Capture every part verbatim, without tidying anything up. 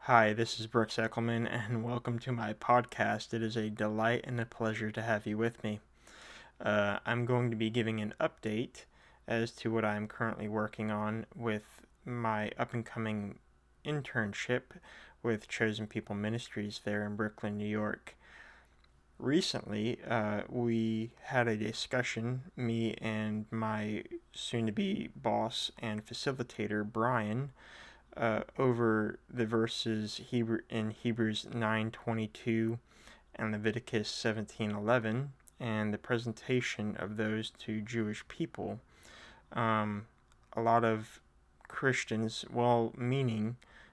Hi, this is Brooks Eckelman, and welcome to my podcast. It is a delight and a pleasure to have you with me. Uh, I'm going to be giving an update as to what I'm currently working on with my up and coming internship with Chosen People Ministries there in Brooklyn, New York. Recently, uh, we had a discussion, me and my soon to be boss and facilitator, Brian, uh, over the verses Hebrew in Hebrews nine twenty-two and Leviticus seventeen eleven, and the presentation of those to Jewish people. Um, a lot of Christians, well meaning,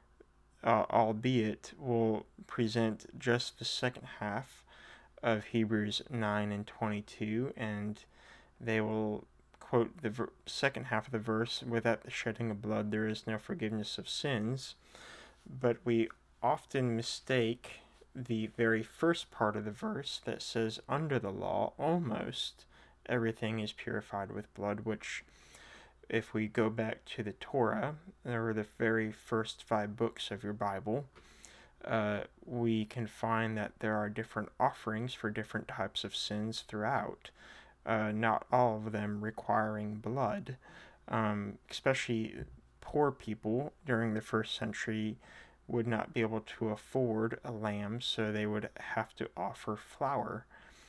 uh, albeit, will present just the second half of Hebrews nine and twenty-two, and they will quote the ver- second half of the verse, "Without the shedding of blood, there is no forgiveness of sins." But we often mistake the very first part of the verse that says, "Under the law, almost everything is purified with blood," which, if we go back to the Torah, or the very first five books of your Bible, uh, we can find that there are different offerings for different types of sins throughout, uh, not all of them requiring blood. Um, especially poor people during the first century would not be able to afford a lamb, so they would have to offer flour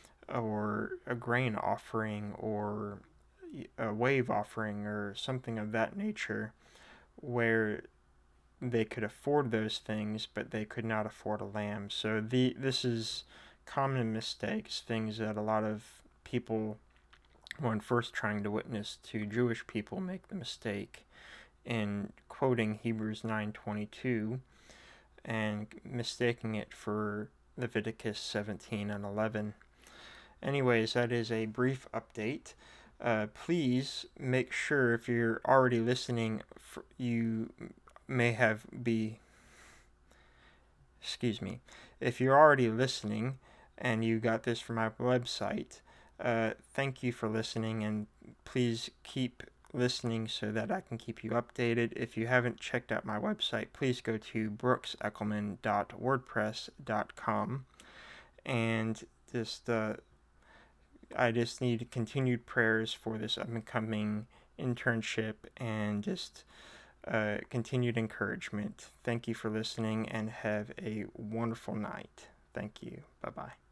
or a grain offering or a wave offering or something of that nature, where they could afford those things, but they could not afford a lamb. So the this is common mistakes, things that a lot of people, when first trying to witness to Jewish people, make the mistake in quoting Hebrews nine twenty-two and mistaking it for Leviticus seventeen and eleven. Anyways, that is a brief update. Uh, please make sure, if you're already listening, you may have be excuse me if you're already listening and you got this from my website, uh, thank you for listening, and please keep listening so that I can keep you updated. If you haven't checked out my website, please go to brooks eckelman dot wordpress dot com, and just uh, I just need continued prayers for this up and coming internship, and just uh, continued encouragement. Thank you for listening, and have a wonderful night. Thank you. Bye bye.